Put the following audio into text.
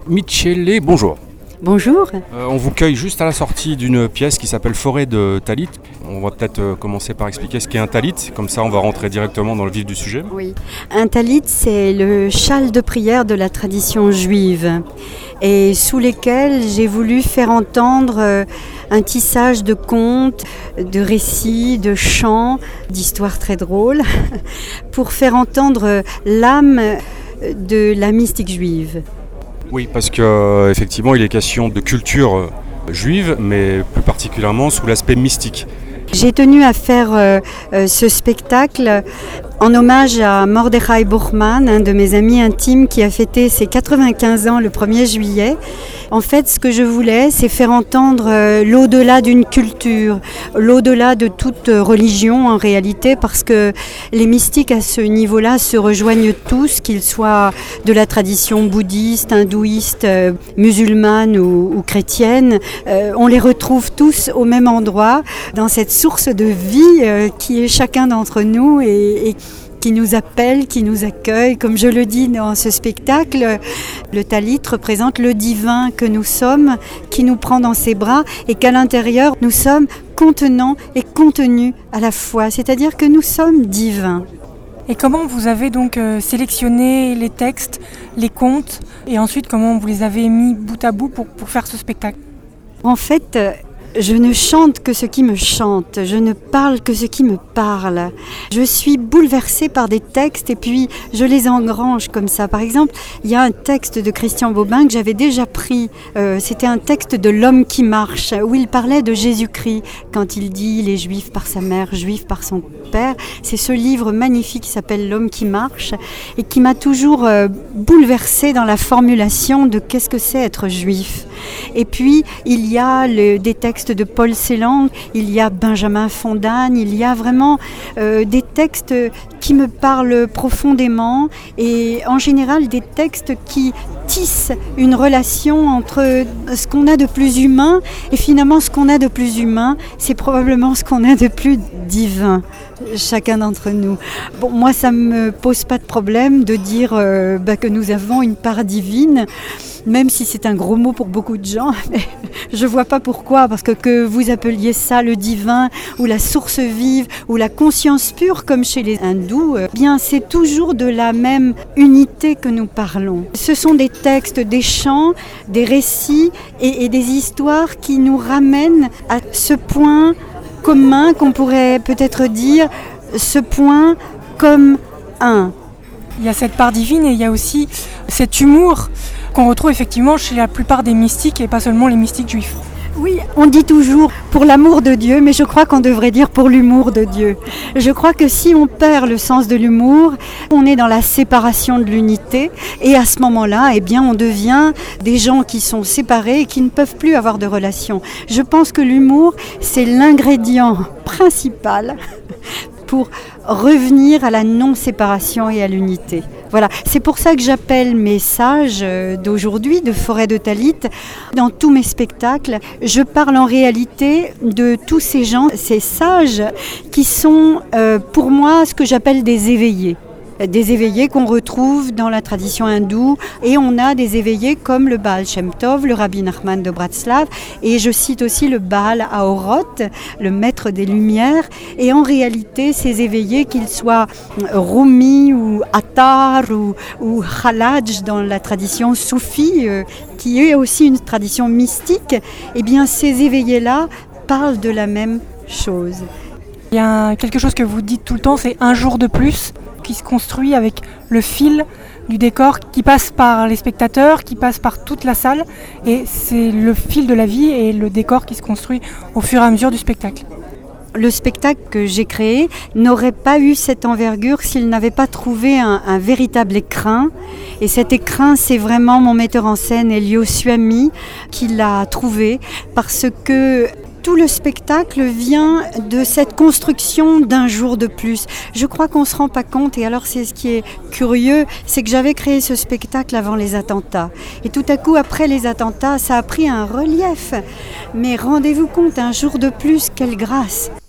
Michele, bonjour. Bonjour. On vous cueille juste à la sortie d'une pièce qui s'appelle Forêt de Talit. On va peut-être commencer par expliquer ce qu'est un talit, comme ça on va rentrer directement dans le vif du sujet. Oui. Un talit, c'est le châle de prière de la tradition juive et sous lesquels j'ai voulu faire entendre un tissage de contes, de récits, de chants, d'histoires très drôles pour faire entendre l'âme de la mystique juive. Oui, parce qu'effectivement il est question de culture juive, mais plus particulièrement sous l'aspect mystique. J'ai tenu à faire ce spectacle en hommage à Mordechai Buchman, un de mes amis intimes qui a fêté ses 95 ans le 1er juillet. En fait, ce que je voulais, c'est faire entendre l'au-delà d'une culture, l'au-delà de toute religion en réalité, parce que les mystiques à ce niveau-là se rejoignent tous, qu'ils soient de la tradition bouddhiste, hindouiste, musulmane ou chrétienne. On les retrouve tous au même endroit, dans cette source de vie qui est chacun d'entre nous et qui nous appelle, qui nous accueille. Comme je le dis dans ce spectacle, le talit représente le divin que nous sommes, qui nous prend dans ses bras et qu'à l'intérieur, nous sommes contenants et contenus à la fois, c'est-à-dire que nous sommes divins. Et comment vous avez donc sélectionné les textes, les contes, et ensuite comment vous les avez mis bout à bout pour faire ce spectacle ? En fait, je ne chante que ce qui me chante, je ne parle que ce qui me parle. Je suis bouleversée par des textes et puis je les engrange comme ça. Par exemple, il y a un texte de Christian Bobin que j'avais déjà pris. C'était un texte de L'homme qui marche, où il parlait de Jésus-Christ quand il dit « Il est juif par sa mère, juif par son père ». C'est ce livre magnifique qui s'appelle L'homme qui marche et qui m'a toujours bouleversée dans la formulation de qu'est-ce que c'est être juif. Et puis, il y a des textes de Paul Celan, il y a Benjamin Fontagne, il y a vraiment des textes qui me parlent profondément et en général des textes qui tissent une relation entre ce qu'on a de plus humain et finalement ce qu'on a de plus humain, c'est probablement ce qu'on a de plus divin, chacun d'entre nous. Bon, moi ça me pose pas de problème de dire que nous avons une part divine, même si c'est un gros mot pour beaucoup de gens, mais je vois pas pourquoi, parce que vous appeliez ça le divin, ou la source vive, ou la conscience pure, comme chez les hindous, bien c'est toujours de la même unité que nous parlons. Ce sont des textes, des chants, des récits et des histoires qui nous ramènent à ce point commun qu'on pourrait peut-être dire, ce point comme un. Il y a cette part divine et il y a aussi cet humour qu'on retrouve effectivement chez la plupart des mystiques et pas seulement les mystiques juifs. Oui, on dit toujours pour l'amour de Dieu, mais je crois qu'on devrait dire pour l'humour de Dieu. Je crois que si on perd le sens de l'humour, on est dans la séparation de l'unité et à ce moment-là, eh bien, on devient des gens qui sont séparés et qui ne peuvent plus avoir de relation. Je pense que l'humour, c'est l'ingrédient principal pour revenir à la non-séparation et à l'unité. Voilà, c'est pour ça que j'appelle mes sages d'aujourd'hui, de Forêt de Talit, dans tous mes spectacles. Je parle en réalité de tous ces gens, ces sages qui sont pour moi ce que j'appelle des éveillés. Des éveillés qu'on retrouve dans la tradition hindoue et on a des éveillés comme le Baal Shem Tov, le Rabbi Nachman de Bratslav et je cite aussi le Baal Haorot, le maître des lumières et en réalité ces éveillés qu'ils soient Rumi ou Attar ou Khalaj dans la tradition soufie qui est aussi une tradition mystique, eh bien ces éveillés-là parlent de la même chose. Il y a quelque chose que vous dites tout le temps, c'est un jour de plus qui se construit avec le fil du décor qui passe par les spectateurs, qui passe par toute la salle et c'est le fil de la vie et le décor qui se construit au fur et à mesure du spectacle. Le spectacle que j'ai créé n'aurait pas eu cette envergure s'il n'avait pas trouvé un véritable écrin. Et cet écrin, c'est vraiment mon metteur en scène, Elio Suami, qui l'a trouvé parce que tout le spectacle vient de cette construction d'un jour de plus. Je crois qu'on ne se rend pas compte, et alors c'est ce qui est curieux, c'est que j'avais créé ce spectacle avant les attentats. Et tout à coup, après les attentats, ça a pris un relief. Mais rendez-vous compte, un jour de plus, quelle grâce!